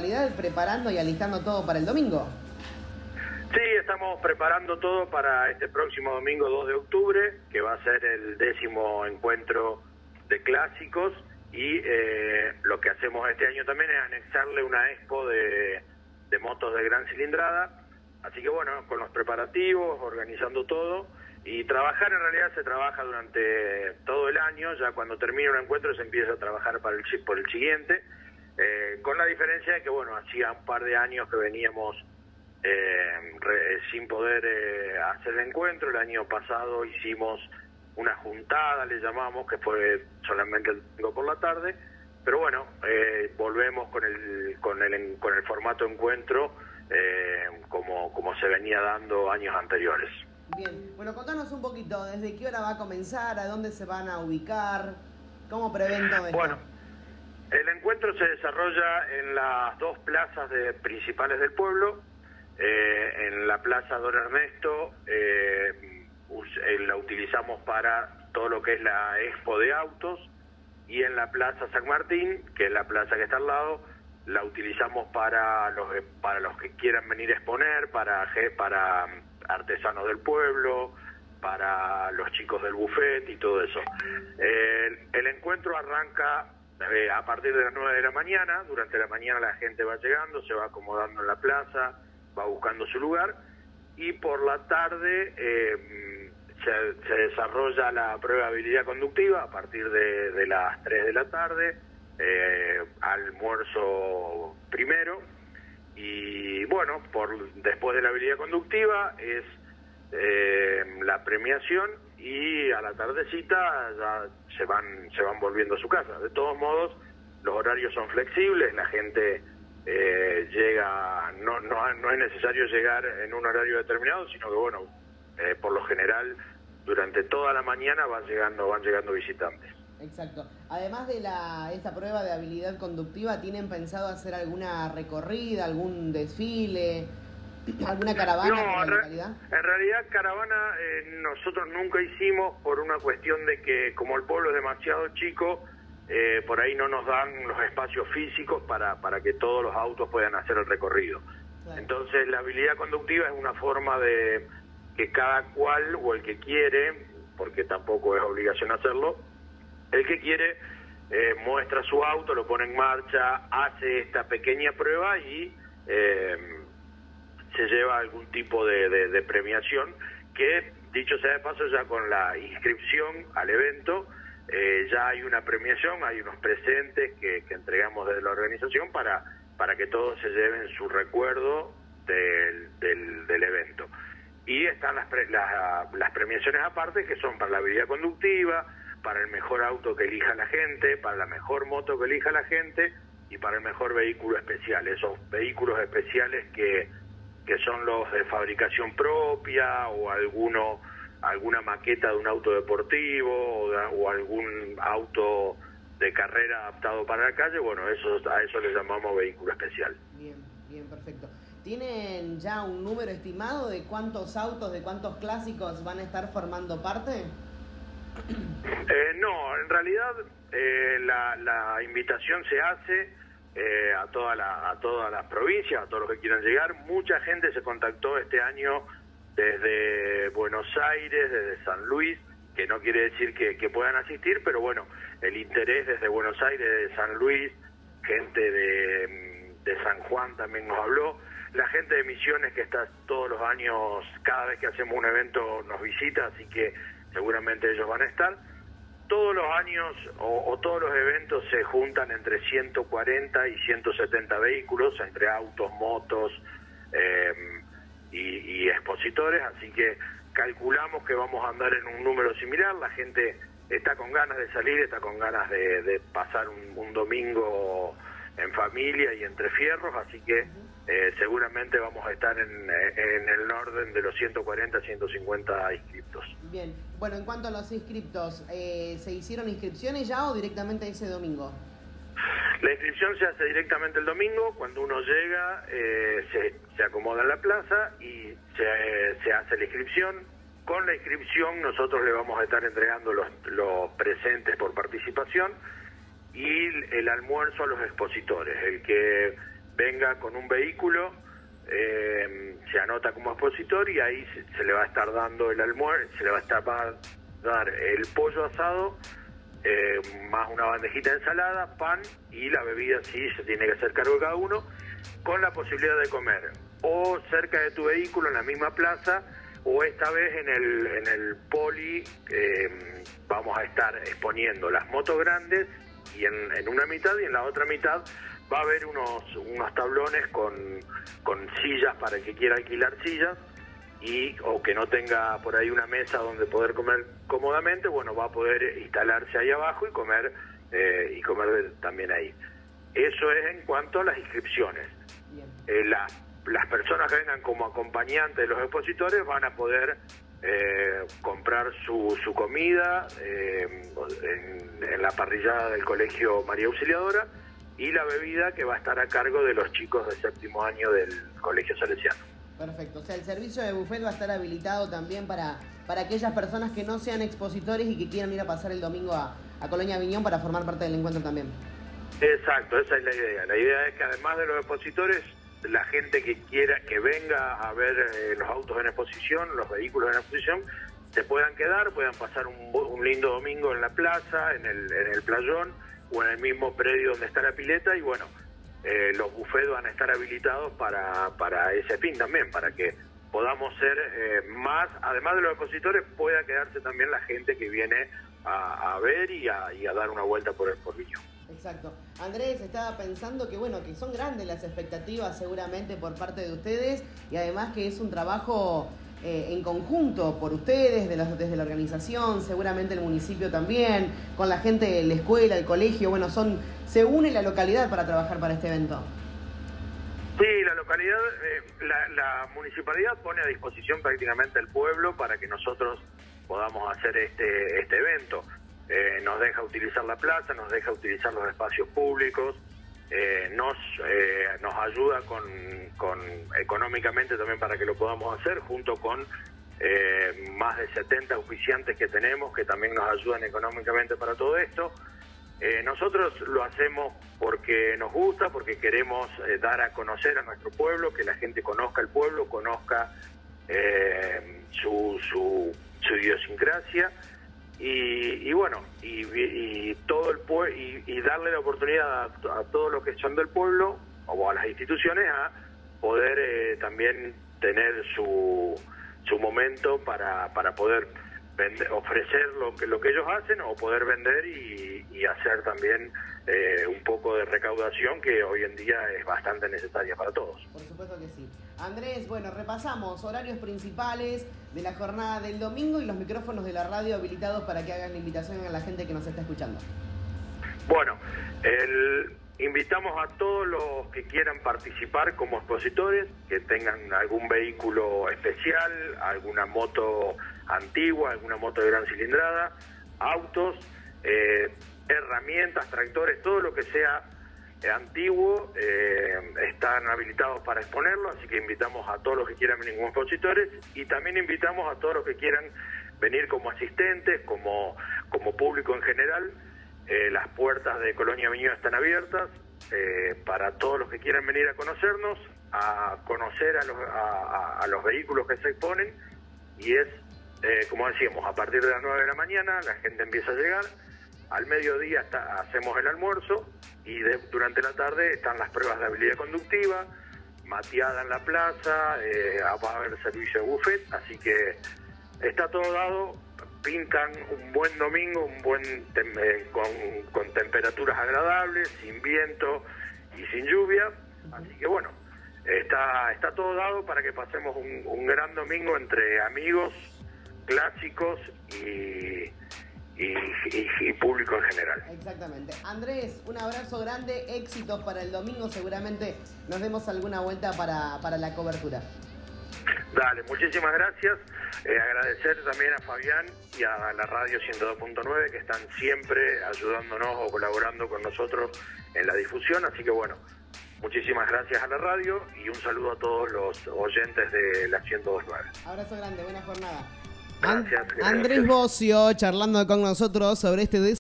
municipalidad preparando y alistando todo para el domingo. Sí, estamos preparando todo para este próximo domingo 2 de octubre, que va a ser el 10º encuentro de clásicos, y lo que hacemos este año también es anexarle una expo de motos de gran cilindrada. Así que bueno, con los preparativos, organizando todo, y trabajar, en realidad se trabaja durante todo el año. Ya cuando termina un encuentro se empieza a trabajar por el siguiente, con la diferencia de que bueno, hacía un par de años que veníamos sin poder hacer el encuentro. El año pasado hicimos una juntada, le llamamos, que fue solamente el domingo por la tarde, pero bueno, volvemos con el formato encuentro como se venía dando años anteriores. Bien, bueno, contanos un poquito, ¿desde qué hora va a comenzar? ¿A dónde se van a ubicar? ¿Cómo prevén todo esto? Bueno, el encuentro se desarrolla en las dos plazas principales del pueblo. En la Plaza Don Ernesto la utilizamos para todo lo que es la expo de autos, y en la Plaza San Martín, que es la plaza que está al lado, la utilizamos para los que quieran venir a exponer, para artesanos del pueblo, para los chicos del buffet y todo eso. El encuentro arranca a partir de las 9 de la mañana. Durante la mañana la gente va llegando, se va acomodando en la plaza, va buscando su lugar, y por la tarde se desarrolla la prueba de habilidad conductiva a partir de las 3 de la tarde, almuerzo primero, y bueno, después de la habilidad conductiva es la premiación, y a la tardecita ya se van volviendo a su casa. De todos modos, los horarios son flexibles, la gente llega, no es necesario llegar en un horario determinado, sino que bueno, por lo general durante toda la mañana van llegando visitantes. Exacto. Además de esta prueba de habilidad conductiva, ¿tienen pensado hacer alguna recorrida, algún desfile, alguna caravana por la localidad? En realidad caravana nosotros nunca hicimos, por una cuestión de que como el pueblo es demasiado chico, por ahí no nos dan los espacios físicos para que todos los autos puedan hacer el recorrido. Claro. Entonces la habilidad conductiva es una forma de que cada cual, o el que quiere, porque tampoco es obligación hacerlo, el que quiere muestra su auto, lo pone en marcha, hace esta pequeña prueba y se lleva algún tipo de premiación, que dicho sea de paso, ya con la inscripción al evento ya hay una premiación, hay unos presentes que entregamos desde la organización para que todos se lleven su recuerdo del evento. Y están las premiaciones aparte, que son para la habilidad conductiva, para el mejor auto que elija la gente, para la mejor moto que elija la gente, y para el mejor vehículo especial. Esos vehículos especiales que son los de fabricación propia, o alguna maqueta de un auto deportivo, o algún auto de carrera adaptado para la calle. Bueno, a eso le llamamos vehículo especial. Bien, perfecto. ¿Tienen ya un número estimado de cuántos autos, de cuántos clásicos van a estar formando parte? No, en realidad la invitación se hace a todas las provincias, a todos los que quieran llegar. Mucha gente se contactó este año desde Buenos Aires, desde San Luis, que no quiere decir que puedan asistir, pero bueno, el interés desde Buenos Aires, de San Luis, gente de San Juan también nos habló. La gente de Misiones, que está todos los años, cada vez que hacemos un evento nos visita, así que seguramente ellos van a estar. Todos los años o todos los eventos se juntan entre 140 y 170 vehículos, entre autos, motos y expositores, así que calculamos que vamos a andar en un número similar. La gente está con ganas de salir, está con ganas de pasar un domingo en familia y entre fierros, así que seguramente vamos a estar en el orden de los 140, 150 inscriptos. Bien, bueno, en cuanto a los inscriptos, ¿se hicieron inscripciones ya o directamente ese domingo? La inscripción se hace directamente el domingo. Cuando uno llega, se acomoda en la plaza y se hace la inscripción. Con la inscripción nosotros le vamos a estar entregando los presentes por participación y el almuerzo a los expositores. El que venga con un vehículo, se anota como expositor y ahí se le va a estar dando el almuerzo, se le va a estar dar el pollo asado, más una bandejita de ensalada, pan y la bebida, sí, se tiene que hacer cargo de cada uno, con la posibilidad de comer o cerca de tu vehículo en la misma plaza, o esta vez en el poli vamos a estar exponiendo las motos grandes y en una mitad, y en la otra mitad va a haber unos tablones con sillas para el que quiera alquilar sillas, o que no tenga por ahí una mesa donde poder comer cómodamente, bueno, va a poder instalarse ahí abajo y comer también ahí. Eso es en cuanto a las inscripciones. Las personas que vengan como acompañantes de los expositores van a poder comprar su comida en la parrillada del Colegio María Auxiliadora, y la bebida que va a estar a cargo de los chicos del 7º año del Colegio Salesiano. Perfecto, o sea, el servicio de buffet va a estar habilitado también para aquellas personas que no sean expositores y que quieran ir a pasar el domingo a Colonia Viñón para formar parte del encuentro también. Exacto, esa es la idea. La idea es que además de los expositores, la gente que quiera que venga a ver los autos en exposición, los vehículos en exposición, se puedan quedar, puedan pasar un lindo domingo en la plaza, en el playón o en el mismo predio donde está la pileta, y bueno, los buffets van a estar habilitados para ese fin también, para que podamos ser más, además de los expositores, pueda quedarse también la gente que viene a ver y a dar una vuelta por Viñón. Exacto. Andrés, estaba pensando que bueno, que son grandes las expectativas seguramente por parte de ustedes, y además que es un trabajo en conjunto por ustedes, desde la organización, seguramente el municipio también, con la gente de la escuela, el colegio, bueno, se une la localidad para trabajar para este evento. Sí, la localidad, la municipalidad pone a disposición prácticamente el pueblo para que nosotros podamos hacer este evento. Nos deja utilizar la plaza, nos deja utilizar los espacios públicos, nos ayuda económicamente también para que lo podamos hacer, junto con más de 70 auspiciantes que tenemos que también nos ayudan económicamente para todo esto. Nosotros lo hacemos porque nos gusta, porque queremos dar a conocer a nuestro pueblo, que la gente conozca el pueblo, conozca su idiosincrasia, y bueno, y todo el pueblo, y darle la oportunidad a todos los que son del pueblo o a las instituciones a poder también tener su momento para poder ofrecer lo que ellos hacen, o poder vender y hacer también un poco de recaudación, que hoy en día es bastante necesaria para todos. Por supuesto que sí. Andrés, bueno, repasamos horarios principales de la jornada del domingo y los micrófonos de la radio habilitados para que hagan la invitación a la gente que nos está escuchando. Bueno, invitamos a todos los que quieran participar como expositores, que tengan algún vehículo especial, alguna moto antigua, alguna moto de gran cilindrada, autos, herramientas, tractores, todo lo que sea antiguo, están habilitados para exponerlo, así que invitamos a todos los que quieran venir como expositores, y también invitamos a todos los que quieran venir como asistentes, como público en general. Las puertas de Colonia Viñón están abiertas para todos los que quieran venir a conocernos, a conocer a los vehículos que se exponen, y es, como decíamos, a partir de las 9 de la mañana la gente empieza a llegar. Al mediodía hacemos el almuerzo, y durante la tarde están las pruebas de habilidad conductiva, mateada en la plaza, va a haber servicio de buffet, así que está todo dado. Pintan un buen domingo, con temperaturas agradables, sin viento y sin lluvia, así que bueno, está todo dado para que pasemos un gran domingo entre amigos, clásicos y público en general. Exactamente. Andrés, un abrazo grande, éxitos para el domingo, seguramente nos demos alguna vuelta para la cobertura. Dale, muchísimas gracias. Agradecer también a Fabián y a la radio 102.9, que están siempre ayudándonos o colaborando con nosotros en la difusión, así que bueno, muchísimas gracias a la radio y un saludo a todos los oyentes de la 102.9. Abrazo grande, buena jornada. Gracias. Andrés Bocio charlando con nosotros sobre este